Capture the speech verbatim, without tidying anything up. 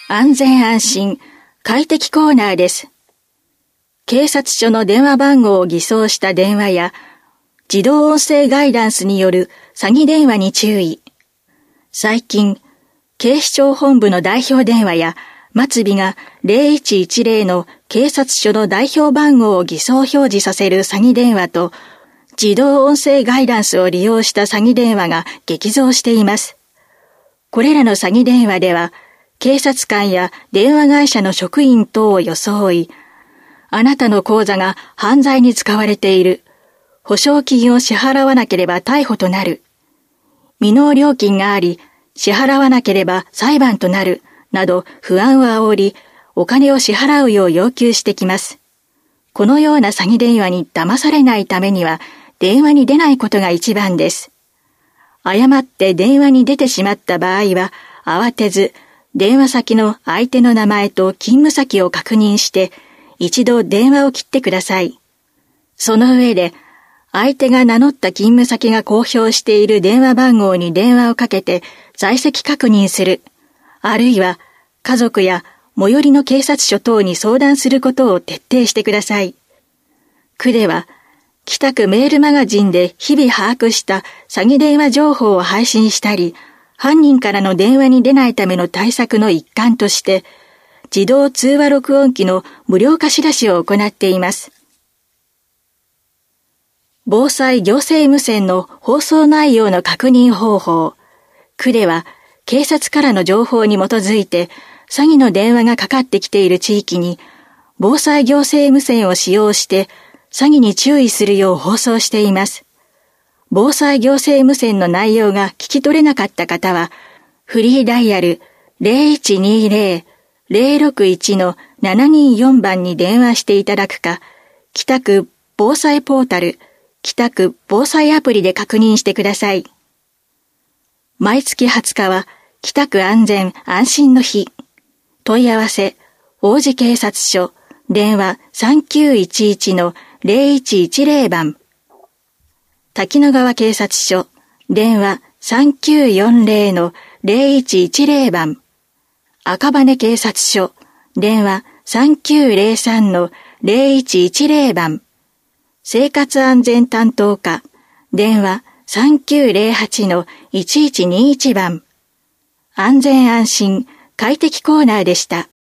安全安心、快適コーナーです。警察署の電話番号を偽装した電話や、自動音声ガイダンスによる詐欺電話に注意。最近、警視庁本部の代表電話や、末尾がゼロいちいちゼロの警察署の代表番号を偽装表示させる詐欺電話と、自動音声ガイダンスを利用した詐欺電話が激増しています。これらの詐欺電話では、警察官や電話会社の職員等を装い、あなたの口座が犯罪に使われている。保証金を支払わなければ逮捕となる。未納料金があり、支払わなければ裁判となる。など不安を煽り、お金を支払うよう要求してきます。このような詐欺電話に騙されないためには、電話に出ないことが一番です。誤って電話に出てしまった場合は、慌てず、電話先の相手の名前と勤務先を確認して、一度電話を切ってください。その上で、相手が名乗った勤務先が公表している電話番号に電話をかけて在籍確認する。あるいは、家族や最寄りの警察署等に相談することを徹底してください。区では、北区メールマガジンで日々把握した詐欺電話情報を配信したり、犯人からの電話に出ないための対策の一環として、自動通話録音機の無料貸し出しを行っています。防災行政無線の放送内容の確認方法。区では、警察からの情報に基づいて、詐欺の電話がかかってきている地域に、防災行政無線を使用して、詐欺に注意するよう放送しています。防災行政無線の内容が聞き取れなかった方は、フリーダイヤル ゼロいちにゼロ ゼロろくいち のななによんばんに電話していただくか、北区防災ポータル、北区防災アプリで確認してください。毎月はつかは、北区安全安心の日。問い合わせ、王子警察署、電話さんきゅういちいちのゼロいちいちゼロ番。滝野川警察署、電話さんきゅうよんゼロのゼロいちいちゼロ番。赤羽警察署、電話さんきゅうゼロさんのゼロいちいちゼロ番。生活安全担当課、電話さんきゅうゼロはちのいちいちにいち番。安全安心、快適コーナーでした。